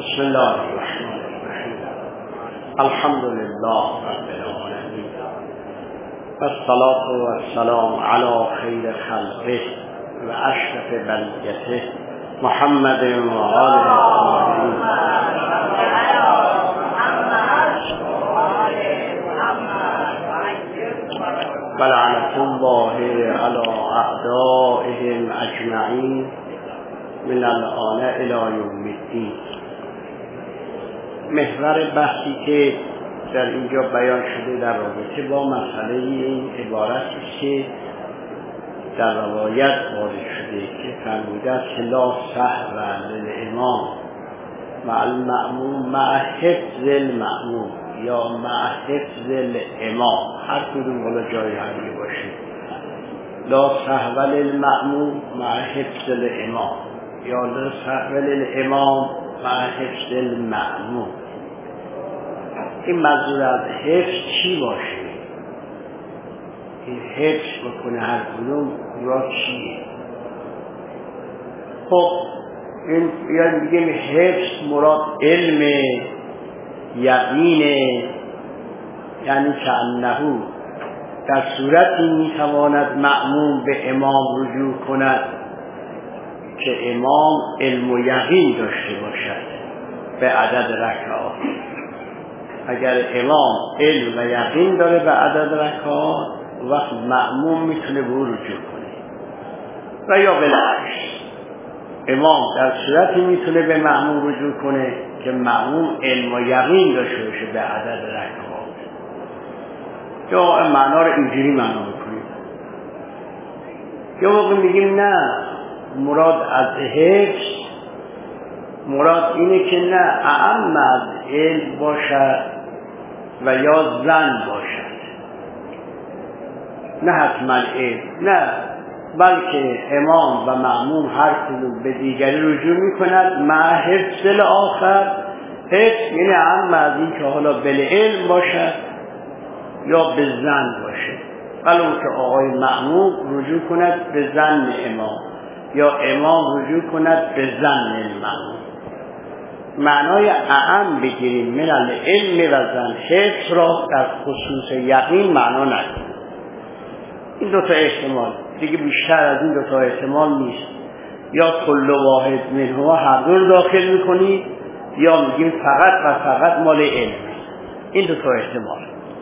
بسم الله الرحمن الرحیم. الحمد لله رب العالمین والصلاة والسلام علی خیر خلقه و اشرف بریته محمد و آله الطاهرین. و لعنة الله علی اعدائهم اجمعین من الآن الی یوم الدین. محور بحثی که در اینجا بیان شده در رابطه با مسئله این عبارت است که در روایت وارد شده که فرموده است لا سهو للامام مع المأموم مع حفظ المأموم یا مع حفظ الامام، هر کدوم بالا جای همی باشه. لا سهو للمأموم مع حفظ الامام یا لا سهو للامام مع حفظ المأموم. این منظور از حفظ چی باشه؟ این حفظ بکنه هر کدوم را چیه؟ خب این بیان بگیم حفظ مراد علم یقینه، یعنی که انهو در صورتی میتواند مأموم به امام رجوع کند که امام علم و یقین داشته باشد به عدد رکعات. اگر امام علم و یقین داره به عدد رکعات، وقت مأموم میتونه به او رجوع کنه. و یا بالعکس، امام در صورتی میتونه به مأموم رجوع کنه که مأموم علم و یقین داشته باشه به عدد رکعات. یا معنا رو اینجوری معنا بکنیم، یا موقع میگیم نه، مراد از حفظ مراد اینه که نه اعم از علم باشد و یا زن باشد، نه حتما علم، نه، بلکه امام و مأموم هر کدوم به دیگری رجوع میکند مع حفظ الاخر. حفظ یعنی اعم از این که حالا بالعلم باشد یا به زن باشه، ولو که آقای مأموم رجوع کند به زن امام یا امام رجوع کند به زن المأموم. معنای اعم بگیریم من العلم و زن، حفظ را در خصوص یقین معنا نکنیم. این دوتا احتمال دیگه، بیشتر از این دوتا احتمال نیست. یا کل واحد منهما هر دو داخل میکنید، یا میگیم فقط و فقط مال علم. این دوتا احتمال.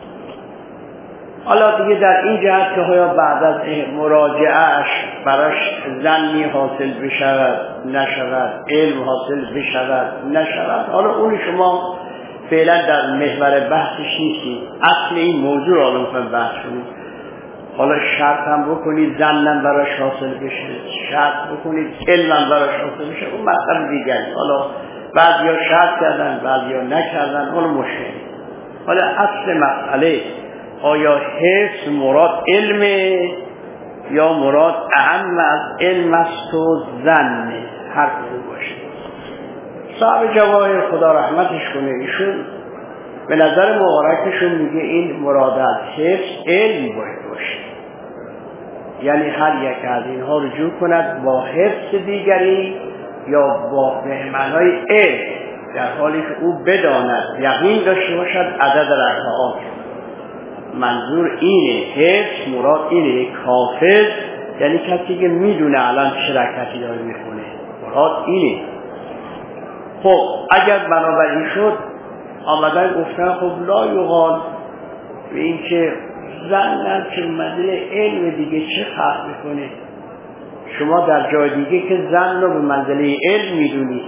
حالا دیگه در این جهت که ها بعد از مراجعهش براش ظنی حاصل بشود نشود، علم حاصل بشود نشود، حالا اون شما فعلا در محور بحثش نیستید. اصل این موضوع رو الان بحث کنید. حالا شرط هم بکنید ظنن براش حاصل بشه، شرط بکنید علم براش حاصل بشه، اون مطلب دیگری. حالا بعضیا شرط کردن بعضیا نکردن، اون مشکل. حالا اصل مسئله آیا حفظ مراد علمه یا مراد اعم از علم است و ظن، هر کدوم باشه. صاحب جواهر خدا رحمتش کنه، ایشون به نظر مبارکشون میگه این مراد از حفظ علم باید باشه، یعنی هر یک از اینها رجوع کند با حفظ دیگری یا با معنای علم، در حالی که او بداند یقین داشته باشد عدد رکعات. منظور اینه، حفظ مراد اینه، حافظ یعنی کسی که میدونه الان چه رکعتی داره میخونه، مراد اینه. خب اگر بنابراین شد آمدن گفتن خب لا یقال به این که زنن که منزله علم دیگه چه فرق میکنه؟ شما در جای دیگه که زن رو به منزله علم میدونید،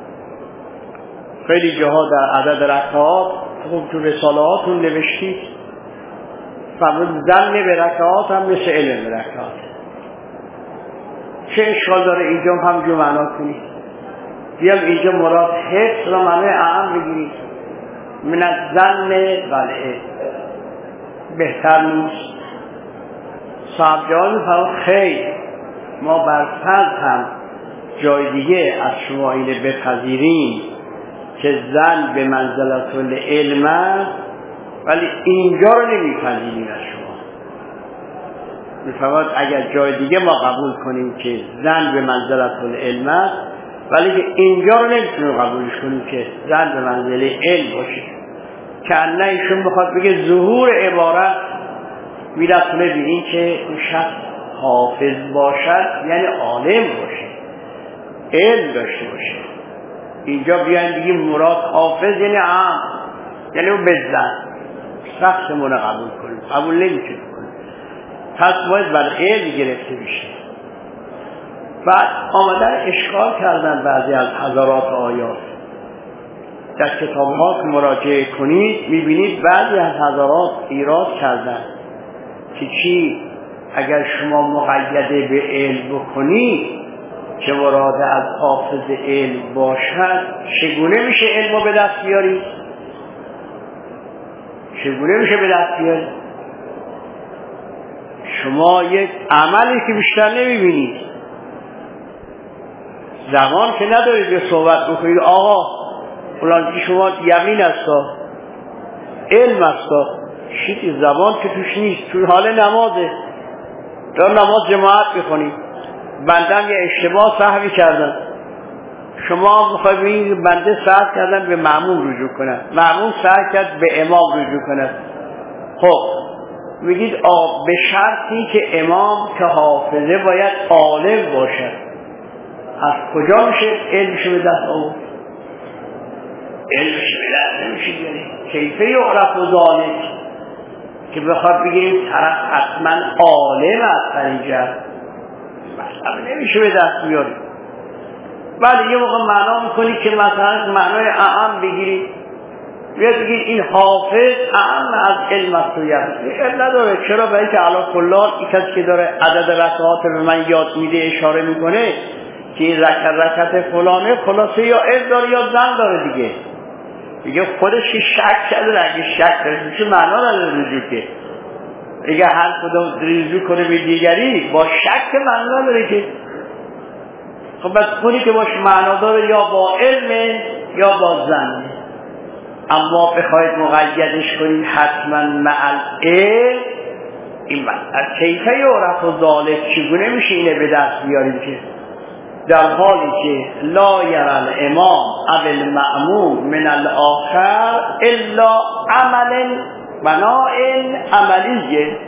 خیلی جاها در عدد رکعات خب تو رساله هاتون نوشتید فرمود زن به رکعات هم مثل علم به رکعات. چه اشکال داره اینجا هم جو معنا کنید؟ بیام اینجا مراد حفظ را معنی اعم بگیرید، من از زن بله بهتر نیست. صاحب جوان فرمود خیر، ما برفرض هم جای دیگه از شما اینه بپذیریم که زن به منزلت العلم است، ولی اینجا رو نمیپذیریم از شما. میفرماد اگر جای دیگه ما قبول کنیم که زن به منزلت العلم است، ولی که اینجا رو نمیتونیم قبولش کنیم که زن به منزله علم باشه. که انه ایشون بخواد بگه ظهور عبارت میرسونه به این که اون شخص حافظ باشد یعنی عالم باشه، علم داشته باشه. اینجا بیاین بگیم مراد حافظ یعنی عام، یعنی اون بزن شخصمون رو قبول کنیم، قبول نمیتونیم کنیم. پس باید بر علم گرفته بشه. بعد آمدن اشکال کردن بعضی از هزارات آیات. در کتاب‌ها که مراجعه کنید میبینید بعضی از هزارات ایراد کردن که چی اگر شما مقیده به علم بکنید که مراد از حافظ علم باشد چگونه میشه علم رو به دست بیارید؟ چگونه میشه به دست بیارید؟ شما یک عملی که بیشتر نمیبینید، زمان که ندارید به صحبت بکنید آقا فلان که شما یقین استا علم استا شیطی، زمان که توش نیست، توی حال نمازه، در نماز جماعت بکنید، بندم یه اشتباه سهوی کردن، شما میخواید بگید بنده سهو کردن به مأموم رجوع کنن، مأموم سهو کرد به امام رجوع کنن. خب میگید به شرطی که امام که حافظه باید عالم باشد. از کجا میشه علمشو به دست آورد؟ علمشو به دست نمیشه گیره. کیفه یعرف و ذالک که بخواد بگیریم طرف حتما عالم است در اینجا، مثلا نمیشه به دست بیاریم. ولی یه موقع معنا میکنی که مثلا معنای اعم بگیرید، بیاد بگید این حافظ اعم از علم است و علم نداره. چرا؟ برای که علا کلان این کسی که داره عدد رکعات به من یاد میده اشاره میکنه که این رکعت فلانه خلاصه یا علم داره یا زن داره دیگه. دیگه خودش شک کرده، اگه شک داره چه معنا نداره رجوع که دیگه هر کدوم رجوع کنه به دیگری با شک معنا نداره که. خب بس خودی که باش معنا داره یا با علم یا با زن. اما بخواید مقیدش کنید حتما مع العلم، این مسئله کیفه یعرف و ذالک چگونه میشه اینه به دست بیاریم که در حالی که لا یری الامام او المأموم من الاخر الا عمل بناء عملیه،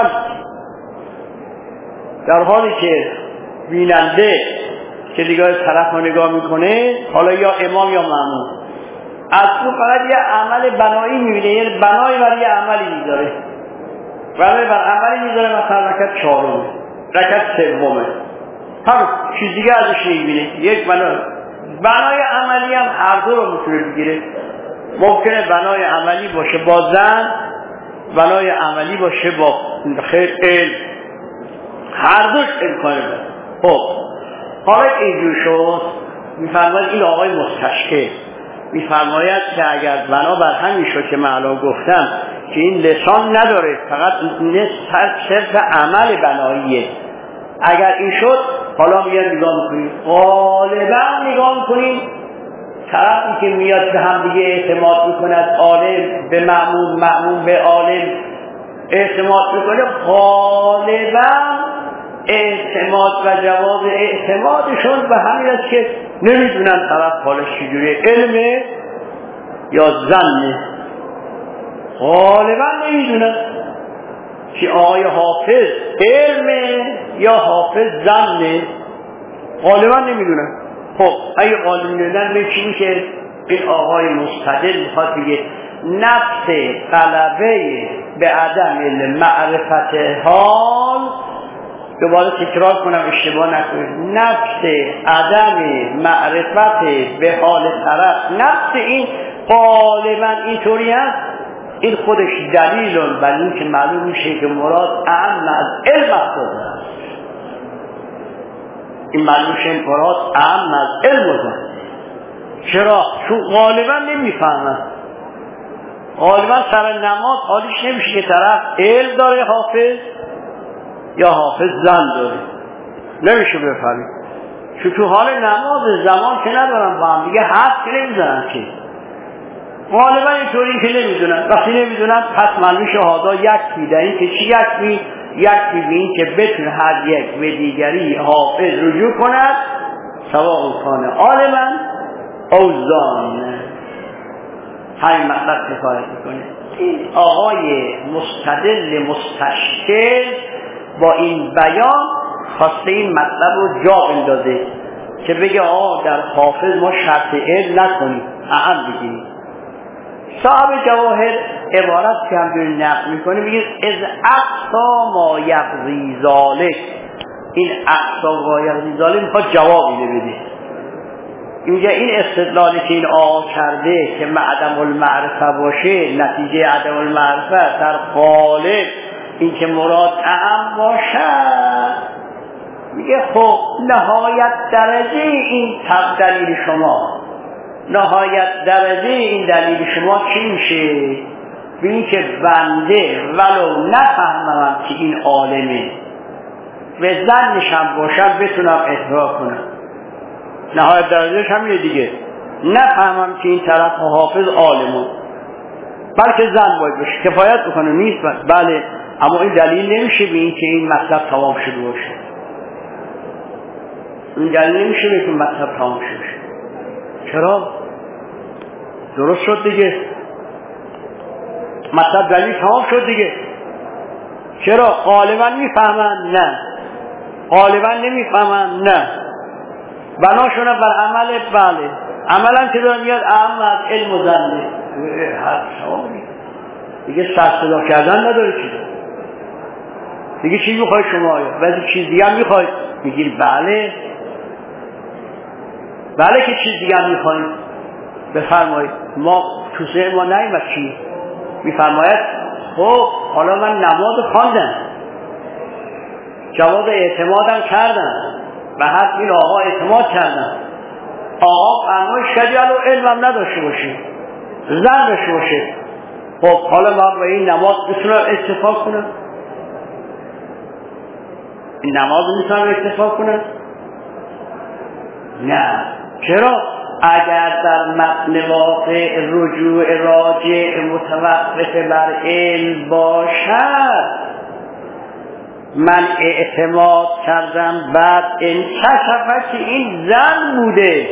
در حالی که بیننده که دیگه طرف رو نگاه میکنه حالا یا امام یا مأموم از تو فقط یه عمل بنایی میبینه، یعنی بنایی برای یه عملی میذاره، برای بر عملی میذاره، مثلا رکعت چهارم، رکعت سومه، هر چیز دیگه ازش نمیبینه. یک بنای عملی هم هر دو رو میتونه بگیره. ممکنه بنای عملی باشه با زن، بنای عملی باشه با خیر علم، هر دوش امکانه داره. خب حالا اینجور شد میفرماید این آقای مستشکل میفرماید که اگر بنابر همین شد که من الان گفتم که این لسان نداره، فقط صرف عمل بناییه، اگر این شد حالا میاد نگاه میکنیم، غالبا نگاه میکنیم طرفی که میاد به هم دیگه اعتماد میکند، عالم به مأموم، مأموم به عالم اعتماد میکنه، غالبا اعتماد و جواز اعتمادشون به همین است که نمیدونن طرف حالش چجوریه، علمه یا زنه، غالبا نمیدونن که آقای حافظ علمه یا حافظ زنه، غالبا نمیدونن. خب اگه غالب نمیدونن میشه که این آقای مستدل میخواد بگه نفس غلبه به عدم معرفت حال، دوباره تکرار کنم اشتباه نکنید، نفس عدم معرفت به حال طرف، نفس این غالبا اینطوری هست، این خودش دلیل بر این که معلوم میشه که مراد اعم از علم است. این معلوم میشه مراد اعم از علم است. چرا؟ چون غالبا نمیفهمن، غالبا سر نماز حالیش نمیشه که طرف علم داره حافظ یا حافظ زن داره، نمیشه بفهمید، چون تو حال نماز زمان که ندارن با هم دیگه حرف که نمیزنن که، غالبا اینطوری که نمیدونن. وقتی نمیدونن پس معلوم شهادا یکفی، در این که چی یکفی به این که بتونه هر یک به دیگری حافظ رجوع کند سواء کان عالما او زانن. همین مطلب کفایت میکنه. این آقای مستدل مستشکل با این بیان خواسته این مطلب رو جا اندازه که بگه در حافظ ما شرط علم نکنیم، اهم بگیم. صاحب جواهر عبارت که همجوری نقل میکنه میگه از اقصا ما یقضی ذالک. این اقصا ما یقضی ذالک میخواد جوابی بده. میگه این استدلالی که این آقا کرده که عدم المعرفه باشه، نتیجه عدم المعرفه در قالب این که مراد اعم باشد، میگه خب نهایت درجه این دلیل شما، نهایت درجه این دلیل شما چی میشه؟ به این که بنده ولو نفهمم که این عالمه به ظنشم باشم بتونم ادعا کنم. نهایت درجهش همینه دیگه، نفهمم که این طرف حافظ عالمه، بلکه زن باید باشه کفایت بکنه. نیست بله، اما این دلیل نمیشه به این که این مطلب تمام شده باشه. این دلیل نمیشه به این مطلب تمام شده باشه. چرا؟ درست شد دیگه، مطلب دلیل تمام شد دیگه. چرا؟ غالبا میفهمن؟ نه. غالبا نمیفهمن؟ نه. بناشونه بر عمل؟ بله. عملا که دارم میاد اهم از علم و ظنه. هر شما دیگه سر صدا کردن نداره چیز دیگه. چی میخواید شما؟ بعضی چیز دیگه هم میخواید؟ میگید بله بله که چیز دیگه هم میخواید. بفرمایید. ما تو ذهن ما نیامد چی؟ میفرماید خب حالا من نماز خواندم، جواب اعتمادم کردم، به حد این آقا اعتماد کردم. آقا فرمایش کردی الان علمم نداشته باشه، زن داشته باشه. خب حالا من با این نماز میتونم اتفاق کنم؟ این نماز میتونم اتفاق کنم؟ نه. چرا؟ اگر در متن واقع رجوع راجع متوقف بر علم باشد، من اعتماد کردم بعد انکشف که این زن بوده،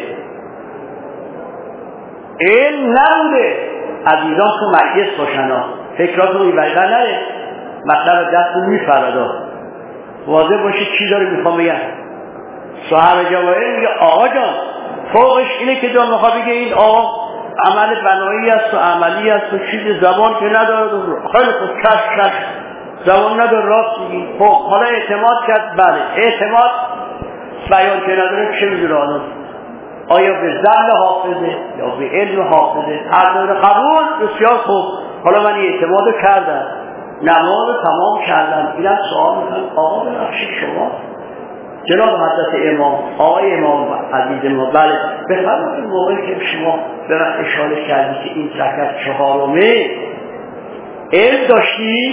علم نبوده. عزیزان تو مجلس باشن ها، فکراتو میبریدن نره، مطلب دستو میفردا، واضح باشه چی داره میخوام بگم. صاحب جواهر میگه آقا جان فوقش اینه که جان میخواه بگه این آقا عمل بنایی است و عملی است و چیز زبان که نداره. خیلی خوب، کش زبان نداره، راست میگی. خب حالا اعتماد کرد؟ بله. اعتماد بیان که نداره چه میدونه آنون؟ آیا به ظن حافظه یا به علم حافظه؟ هر دور قبول. بسیار خوب، حالا من اعتماد کردم، نماز تمام کردم. اینم سوال میکنم آقا ببخشید شما جناب حضرت امام، آقای امام عزیز ما، بله بفرمایید موقعی که شما به من اشاره کردید که این رکعت چهارمه علم داشتید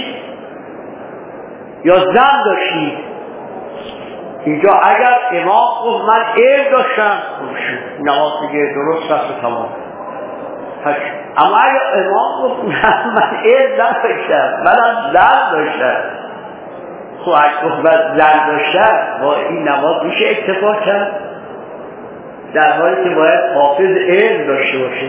یا زن داشتید؟ اینجا اگر امام گفت من علم داشتم نماز دیگه درست است و تمام. اما اگر امام گفت من علم نداشتم منم زن داشتم، خب اگه گفت زن داشتم با این نماز میشه اتفاق کرد، در حالی که باید حافظ علم داشته باشه.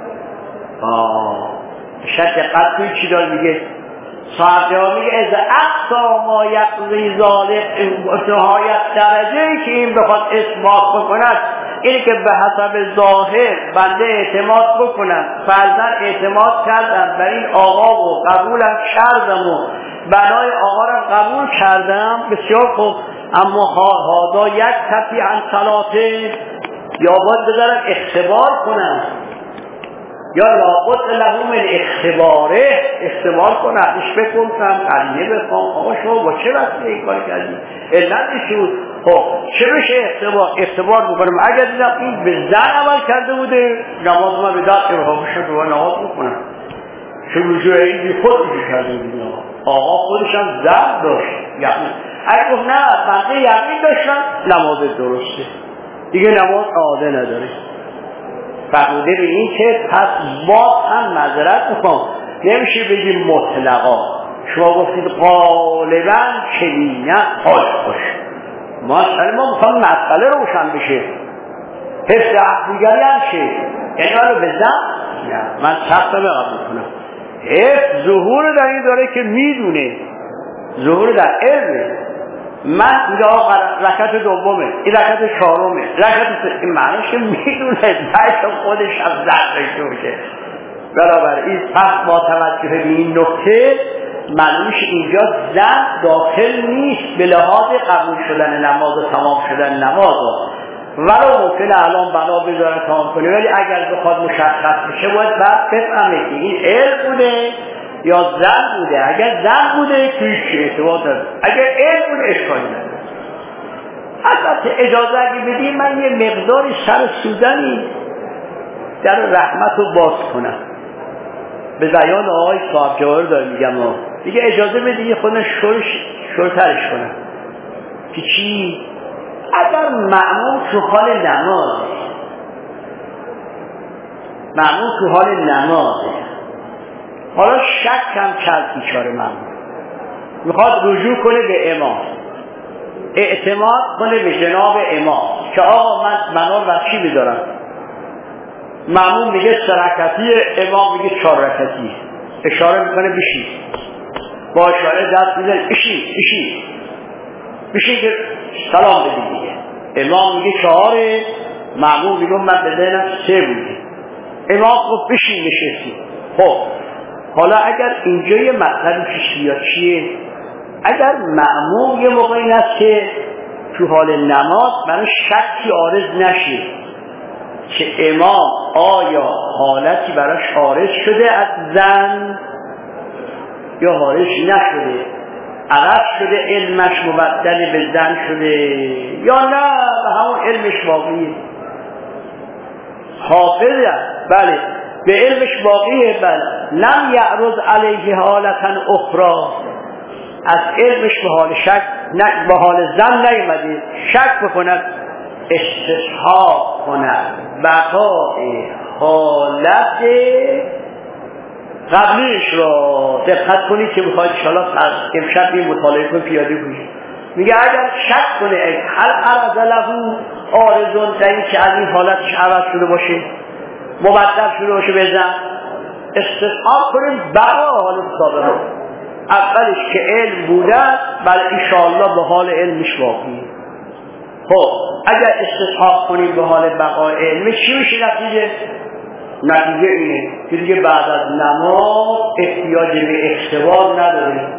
شک دقت کنید چی داره میگه. صاحب جواب میگه از اقصا ما یقضی ذالک، نهایت درجه‌ای که این بخواد اثبات بکند اینه که به حسب ظاهر بنده اعتماد بکنم. فرضاً اعتماد کردم بر این آقا و قبولم کردم و بنای آقا را قبول کردم، بسیار خوب. اما هادا یک تفی عن صلاته، یا باید بذارم اختبار کنم، یا لابد له من اختباره، اختبار کنم، اشبه کنم، قلیه بخوام آقا شما با چه وقتی این کار کردی؟ علت شد. خب چه بشه اختبار بکنم؟ اگر دیدم این به زن عمل کرده بوده نماز من به دست رو شد و نماز بکنم. چه رجوع این بی خود رجوع کرده بودی آقا خودش هم زن داشت. یعنی اگر گفت نه بنده یقین داشتم نماز درسته دیگه، نماز عاده نداره. فقوده به این که پس باز هم معذرت میخوام نمیشه بگیم مطلقا. شما گفتید غالبا چنینه حال خوش ما میخوام مسئله روشن بشه. حفظ دیگری هم چه؟ یعنی حالا بزن؟ نه من سخت قبول کنم. حفظ ظهور در این داره که میدونه، ظهور در علمه. من میگه آقا رکعت دومه، این رکعت چهارمه، رکعت این معنیش میدونه، باید خودش هم زد داشته باشه. بنابراین پس با توجه به این نکته معلومش اینجا زد داخل نیست به لحاظ قبول شدن نماز و تمام شدن نماز، ولو ممکنه الان بنا بذاره تمام کنه، ولی اگر بخواد مشخص بشه باید بعد بفهمه که این علم بوده یا زن بوده. اگر زن بوده تویش اعتبار داره، اگر علم بوده اشکالی نداره. البته اجازه اگه بدیم من یه مقداری سر سودنی در رحمت رو باز کنم، به بیان آقای صاحب جواهر داره میگم دیگه اجازه بدید یه خودم شرطرش کنم که چی؟ اگر مأموم تو حال نماز، مأموم تو حال نماز حالا شک هم کرد بیچاره مأموم میخواد رجوع کنه به امام، اعتماد کنه به جناب امام که آقا من منار بر چی بدارم، مأموم میگه 3 رکعتی، امام میگه 4 رکعتی، اشاره میکنه بشین، با اشاره دست میزنه بشین که سلام بدید دیگه. امام میگه 4، مأموم میگه من به ذهنم 3 بوده، امام گفت بشین نشستی. خب حالا اگر اینجا یه مطلبی پیش بیاد چیه؟ اگر مأموم یه موقعی هست که تو حال نماز برای شکی عارض نشه که امام آیا حالتی براش عارض شده از زن یا عارض نشده، عوض شده علمش مبدل به زن شده یا نه به همون علمش باقیه، حافظه بله به علمش باقیه، بله لم یعرض علیه حالتا اخرى، از علمش به حال شک به حال زن نیامده، شک بکند استصحاب کند بقای حالت قبلیش را. دقت کنید که بخواید انشاءالله امشب این مطالعه کنید پیاده کنید. میگه اگر شک کنه هل عرض له عارضون در این که از این حالتش عوض شده باشه، مبدل شده باشه بزن، استصحاب کنید بقای حالت سابقه، اولش که علم بوده بله انشاءالله به حال علمش باقیه. خب اگر استصحاب کنید به حال بقای علمش چی میشه نتیجه؟ نتیجه اینه که دیگه بعد از نماز احتیاج به اختبار نداره،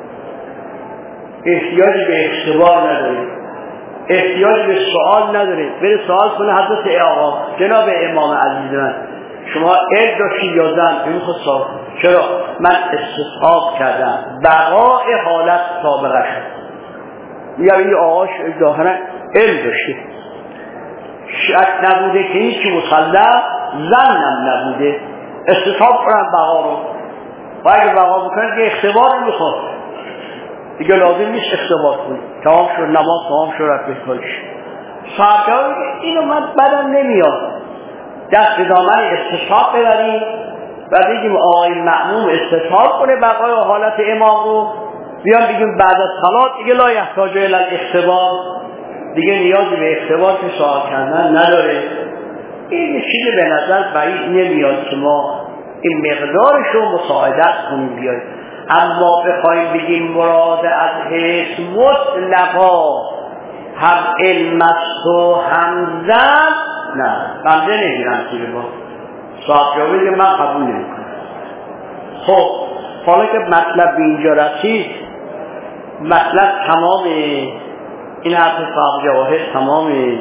احتیاج به اختبار نداره، احتیاج به سوال نداره. بره سوال کنه حضرت آقا جناب امام عزیز من شما علم داشتی یا زن؟ میخواد سوال کنه چرا؟ من استصحاب کردم بقای حالت سابقه شد. یا این آقاش ظاهرا علم داشته، شک نبوده که هیچی مسلم، زنم نبوده، استصحاب کنم بقا رو. و اگه بقا بکنه که اختبار میخواد دیگه لازم نیست اختبار کنی، تمام شد نماز تمام شد رفت بهتاش. صحابه اینو من بدم نمیاد دست به دامن استصحاب ببریم و بگیم آقای مأموم استصحاب کنه بقای حالت امام رو، بیان بگیم بعد از صلات دیگه لا یحتاج الی الاختبار، دیگه نیازی به اختبار که سوال کردن نداره. این چیزی به نظر بعید نمیاد که ما این مقدارش رو مساعدت کنیم بیاییم. اما بخوایم بگیم مراد از حس مطلقا هم علم است و هم زن، نه بنده نمیرم که با صاحب جوابه که من قبول نمی کنم. خب حالا که مطلب به اینجا رسید، مطلب تمامه، این حرف صاحب جواهر تمامه،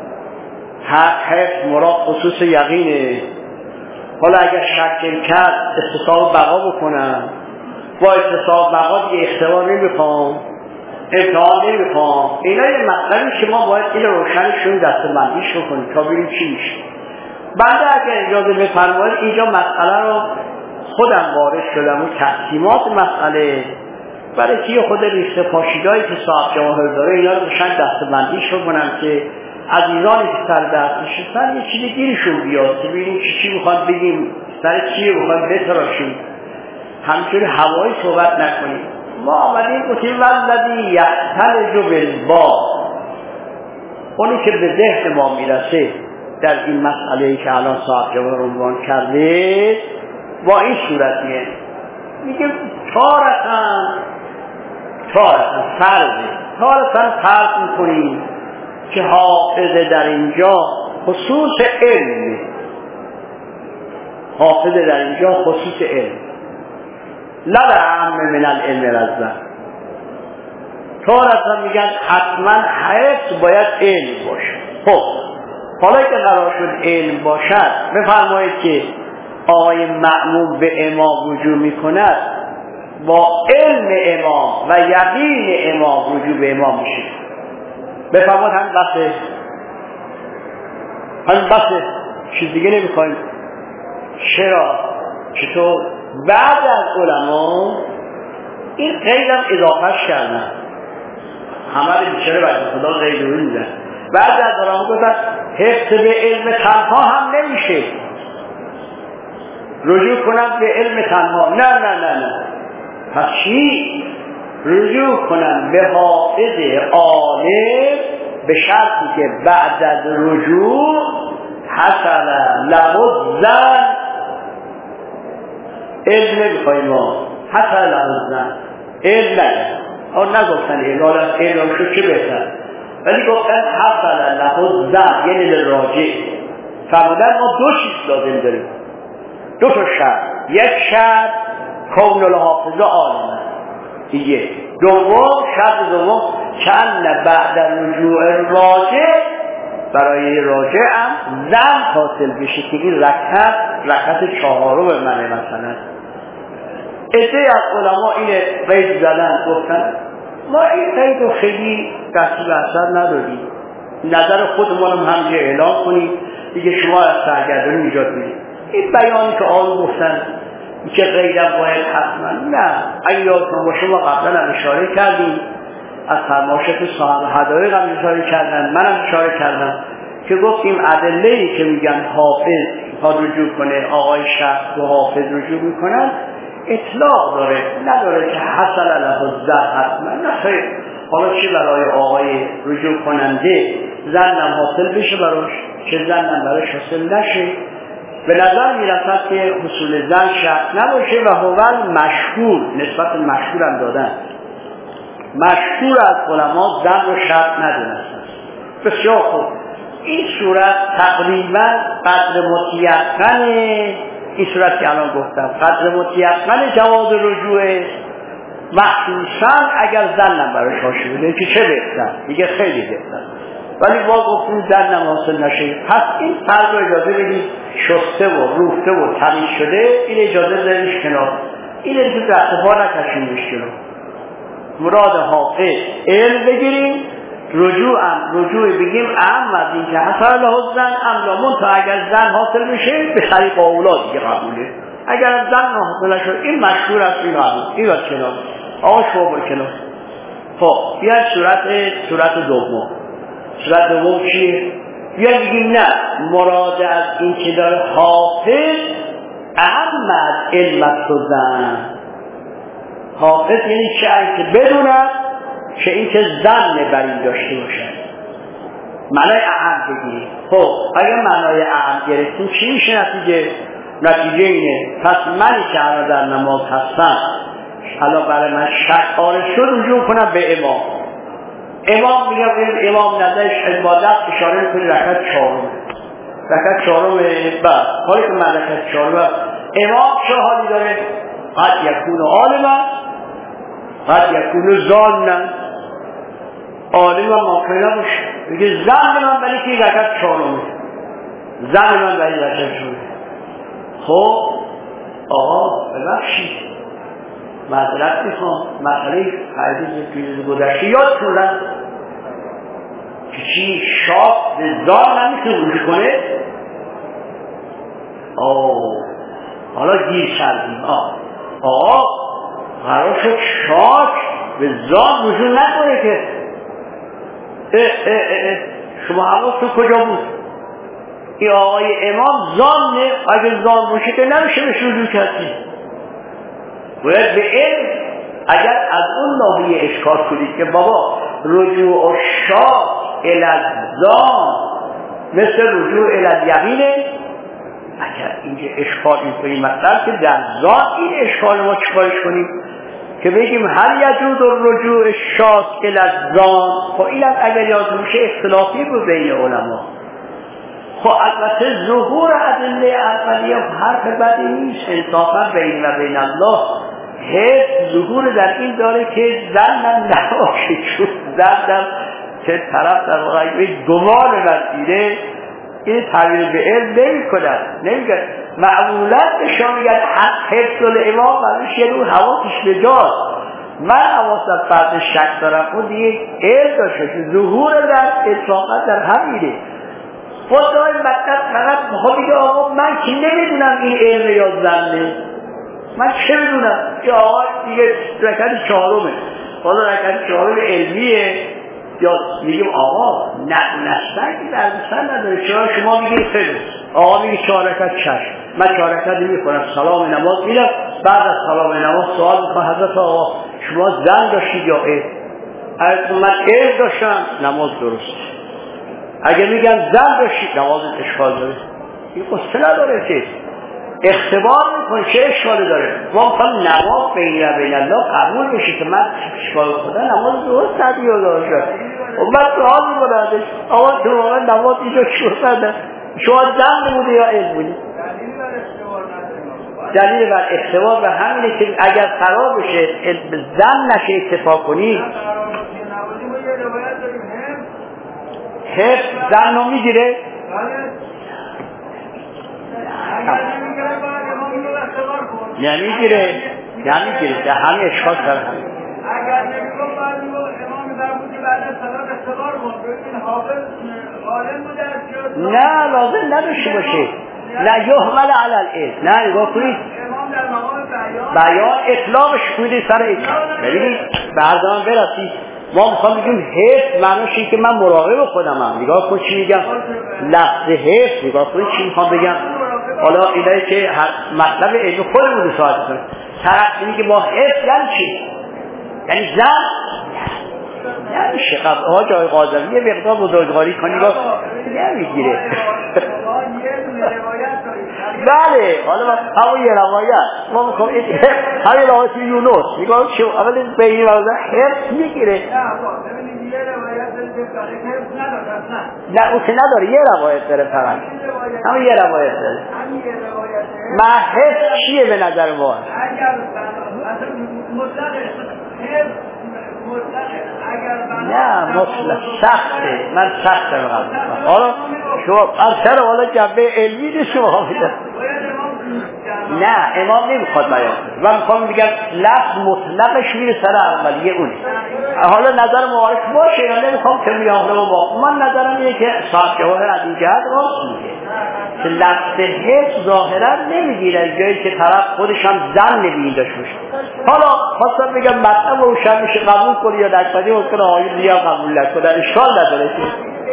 حق مراد خصوص یقینه. حالا اگر شک کرد استصحاب بقا بکنم، با استصحاب بقا دیگه اختبار نمیخوام، امتحان نمیخوام. اینا یه مطلبی که ما باید این روشنشون دستبندیش بکنیم تا ببینیم چی میشه. بنده اگر اجازه بفرمایید اینجا مسئله رو خودم وارد شدم و تقسیمات مسئله برای که خود ریخته پاشیدایی که صاحب جواهر داره اینا رو روشن دستبندیش بکنم که عزیزانی که سر دست نشستن یه چیزی گیرشون بیاد، ببینیم چی میخواد بگیم، سر چی میخواد بتراشیم، همچنین هوایی صحبت نکنیم. ما آمدیم گفتیم والذی یحتلج بالباب، اونی که به ذهن ما میرسه در این مسئله‌ای که الان صاحب جواب عنوان کرده با این صورتیه. میگه تارتاً فرض میکنیم که حافظه در اینجا خصوص علم، لا اعم من العلم رزن. تارتاً میگن حتما حفظ باید علم باشه. خب حالا که قرار شد علم باشد، بفرمایید که آقای مأموم به امام رجوع میکند، با علم امام و یقین امام رجوع به امام میشه. بفرمایید همین بسه چیز دیگه نمیخوایم. چطور؟ بعد از علما این قید هم اضافهش کردن، همه بیچاره بعد خدا قید رو میدن. بعد از علما گفتن حفظ به علم تنها هم نمیشه، رجوع کنم به علم تنها نه. پس چی؟ رجوع کنم به حافظ عالم، به شرطی که بعد از رجوع حصل له الظن. علم نمیخوایم ما، حصل له الظن علم نگفتن علم شد چه بهتر، ولی گفتن حصل له الظن یعنی للراجع. فرمودن ما دو چیز لازم داریم، دو تا شرط. یک شرط کون الحافظ عالم، شرط دوم چند بعد رجوع راجع، برای راجع هم زن حاصل بشه که این رکعت چهارم منه. مثلا عده از علما این قید زدن، گفتن ما این قید رو خیلی دستی به اثر نداریم، نظر خودمون هم همینجا اعلام کنیم دیگه، شما از سرگردانی ایجاد کنید. این بیانی که آن گفتن که قیدم باید حتما، نه. اگه یادتون باشه ما قبلا هم اشاره کردیم، از فرمایشات صاحب حدایق هم اشاره کردن، منم اشاره کردم که گفتیم ادله‌ای که میگن حافظ ها رجوع کنه، آقای شخص و حافظ رجوع میکنن، اطلاق نداره که حصل له الظن حتما. نه خیر، حالا چه برای آقای رجوع کننده ظنم حاصل بشه براش، چه ظنم براش حاصل نشه، به نظر میرسد که حصول ظن شرط نباشه و هو مشهور، نسبت مشهور هم دادن. مشهور از علما ظن رو شرط ندونستن. بسیار خوب، این صورت تقریبا قدر متیقن، این صورت که الان گفتم قدر متیقن جواز رجوع، مخصوصا اگر ظنم براش حاصل بشه که چه بهتر، دیگه خیلی بهتر. ولی با گفتیم ظنم حاصل نشه، پس این فرض رو اجازه بدید شسته و روفته و تمیز شده، این اجازه داریم کنار، این اجازه دست پا نکشیمش جلو. مراد حافظ علم بگیریم، رجوع بگیم ام از این که حصل له الظن املامون، تا اگر ظن حاصل میشه به طریق اولا دیگه قبوله. اگر ظن حاصل نشد این مشهور است، این قبول، این را کنار، آقا شما برو کنار. خب بیاید صورت دوم. صورت دوم چیه؟ بیاید بگیم نه، مراد از این که داره حافظ اهم از علم است و ظن. حافظ یعنی چه؟ که بدوند که این که ظن بر این داشته باشد، معنای اهم بگیریم. خب اگر معنای اهم گرفتیم چی میشه نتیجه اینه، پس منی که الان در نماز هستم، حالا برای من شک آرز شد، رجوع کنم به امام میگم امام نظرش عبادت اشاره میکنی رکعت چهارم بعد، حالی که من رکعت چهارم امام چه حالی داره؟ قد یکون عالما قد یکون ظانا. عالم هم ممکن نباشه، میگه زن من برای که رکعت چهارمه، زن من برای رکعت چهارمه. خب آقا ببخشید، معذرت میخوام، مسئله حدیث گذشته یاد کنن که چی شاک به زان نمیتونه رجوع کنه. حالا گیر کردیم. آقا قرار شد شاک به زان رجوع نکنه که شما حواستون کجا بود؟ این آقای امام زانه، اگه زان باشه که نمیشه بهش رجوع کردی، باید به علم. اگر از اون ناحیه اشکال کنید که بابا رجوع و شاک الازان مثل رجوع الیقینه. اگر اینجا اشکال اینطوری مطلب که در ذات این اشکال ما چیکارش کنیم که بگیم هل یجوز الرجوع الشاذ الی الظان. خب این هم اگر یاد میشه اختلافی بود بین علما. خب البته ظهور ادله اولیه حرف بدی نیست، انصافا بین و بین الله حیث ظهور در این داره که زنم نباشه، چون زنم که طرف در واقع گمان وزیره این تعبیر به علم نمی کند، نمیگه معمولت نشان میگن حفظ الامام برش یه دور حواسش بجاست. من حواست فرد شک دارم، اون دیگه علم داشته که ظهور در اطلاقات در همینه. خدای مطلب فقط میخواد بگه آقا من که نمیدونم این علم یا زنه، من چه میدونم که آقا دیگه رکعت چهارمه، حالا رکعت چهارم علمیه یا میگیم آقا نستن که درستن نداره. چرا شما میگید خیلی آقا میگه 4 رکعت چشم، من 4 رکعت میخونم سلام نماز میرم، بعد از سلام نماز سوال میکنم حضرت آقا شما زن داشتید یا علم؟ اگر من علم داشتم نماز درست، اگه میگم زن داشتید نماز اشکال داره. این قصه نداره که اختبار میکنه چه اشکالی داره. ما میخوام نماز بین الله قبول بشه که من اشکال خدا نماز درست تدیه داشت. و من سوال میکنم آقا تو واقعا نماز اینجا شده شما زن بوده یا علم بوده؟ دلیل بر اختبار به همینه که اگر قرار بشه زن نشه اتفاق کنی حفظ زن رو میگیره. نمیگیره در همه اشخاص در همه. اگر نمیگم بعد امام دربودی بعد از صلاة اختبار کن ببین حافظ عالم بوده. نه لازم نداشته باشه، نه یحمل علی العلم. نه نگاه کنید امام در مقام بیان اطلاقش کنید سر اطلاق. ببینید بعضا برسید ما میخوام بگیم حفظ معناش این که من مراقب خودمم. نگاه کن چی میگم لفظ حفظ، نگاه کنید چی میخوام بگم. حالا اینایی که مطلب علم خودمون سوال کنه طرف میگه با حفظ یعنی چی؟ یعنی زن یعنی شقب ها جای قاضی یه مقدار بزرگواری کنی با نمیگیره. بله حالا همون یه روایت ما میخوام همین روایت یونس میگم شو اول بینی وضع حفظ میگیره. نه اون که نداره یه روایت داره فقط همون یه روایت داره. حفظ چیه به نظر ما؟ نه مطلق سخته، من سخته میخوام. حالا شما اصلا حالا جنبه علمی نیست شما میگم نه امام نمیخواد بیان. من میخوام بگم لفظ مطلقش میره سر اولیه اونه. حالا نظر معارف باشه یا نمیخوام که میام با من نظرم اینه که صاحب جواهر از این جهت راست میگه که لفظ حفظ ظاهرا نمیگیره جایی که طرف خودش هم زن نبین داشت باشه. حالا خواستم بگم مطلب روشن میشه قبول کنی یا نکنی ممکنه آیه دیگه قبول نکنه اشکال نداره که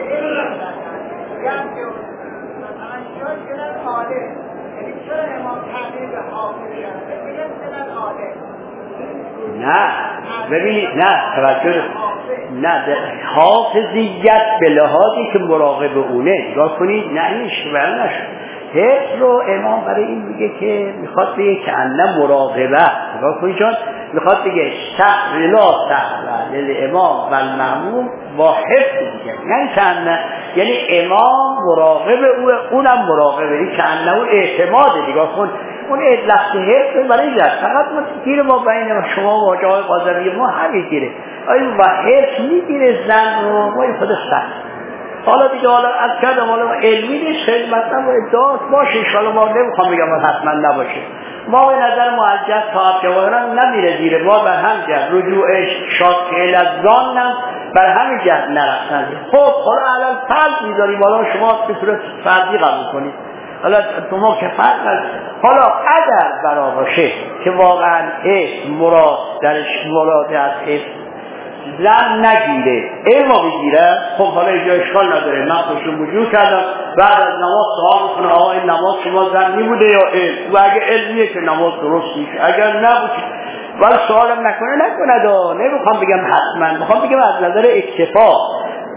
نه ببینید نه توجه نه حافظیت به لحاظی که مراقب اونه نگاه کنید نه این اشتباه نشد. حفظ رو امام برای این میگه که میخواد بگه که انه مراقبه نگاه کنید چون میخواد بگه سهر لا سهر للامام و المأموم با حفظ دیگه یعنی که انه یعنی امام مراقب اونم مراقبه این که انه اون اعتماده. نگاه کن اون لفظ حفظ برای این فقط ما گیره ما بین شما و جای قاضی ما همین گیره آیا با حفظ میگیره زن رو ما خود سخت. حالا دیگه حالا از کردم حالا علمی نیست خیلی مطلب و ادعاست باشه انشاءالله ما نمیخوام بگم حتما نباشه. ما به نظر معجز صاحب جواهرم نمیره زیره ما بر هم جد رجوعش شاکل از زانم بر همین جد نرفتن. خب حالا الان فرض میذاریم حالا شما به صورت فردی قبول کنید حالا تو ما که فرق حالا اگر برا باشه که واقعا اسم مراد درش مراد از اسم زن نگیره علم بگیره خب حالا اینجا اشکال نداره. من خوشم وجود کردم بعد از نماز سوال میکنه آقا این نماز شما زن میبوده یا علم و اگه علمیه که نماز درست میشه اگر نبوده ولی سوالم نکنه نمیخوام بگم حتما میخوام بگم از نظر اکتفا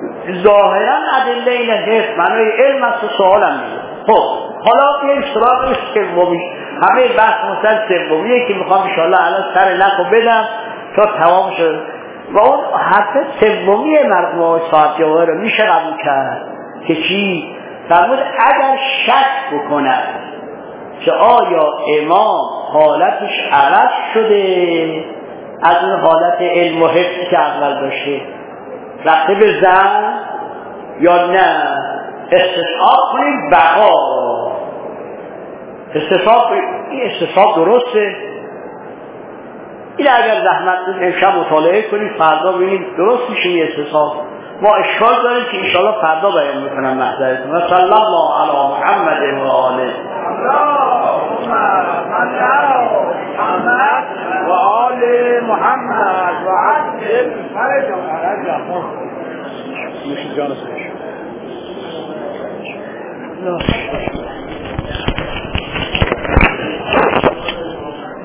ظاهرا ادله اینه حفظ معنای علم است و سوالم میده. خب حالا یه سراغ سومی، همه بحث مثلا سومیه که میخوام انشاءالله الان سر نخو بدم تا تمام شد و اون حرف سومی مرحوم صاحب جواهر رو میشه قبول کرد که چی؟ فرمود اگر شک بکند که آیا امام حالتش عوض شده از اون حالت علم و حفظی که اول داشته رفته به زن یا نه، استصحاب کنید بقا، استصحاب کنید. این استصحاب درسته؟ این اگر زحمت امشب مطالعه کنید فردا ببینید درست میشه این استصحاب. ما اشکال داریم که انشاءالله فردا بیان میکنم محضرتون. صلی الله علی محمد و آله و آل محمد و عجل فرجهم.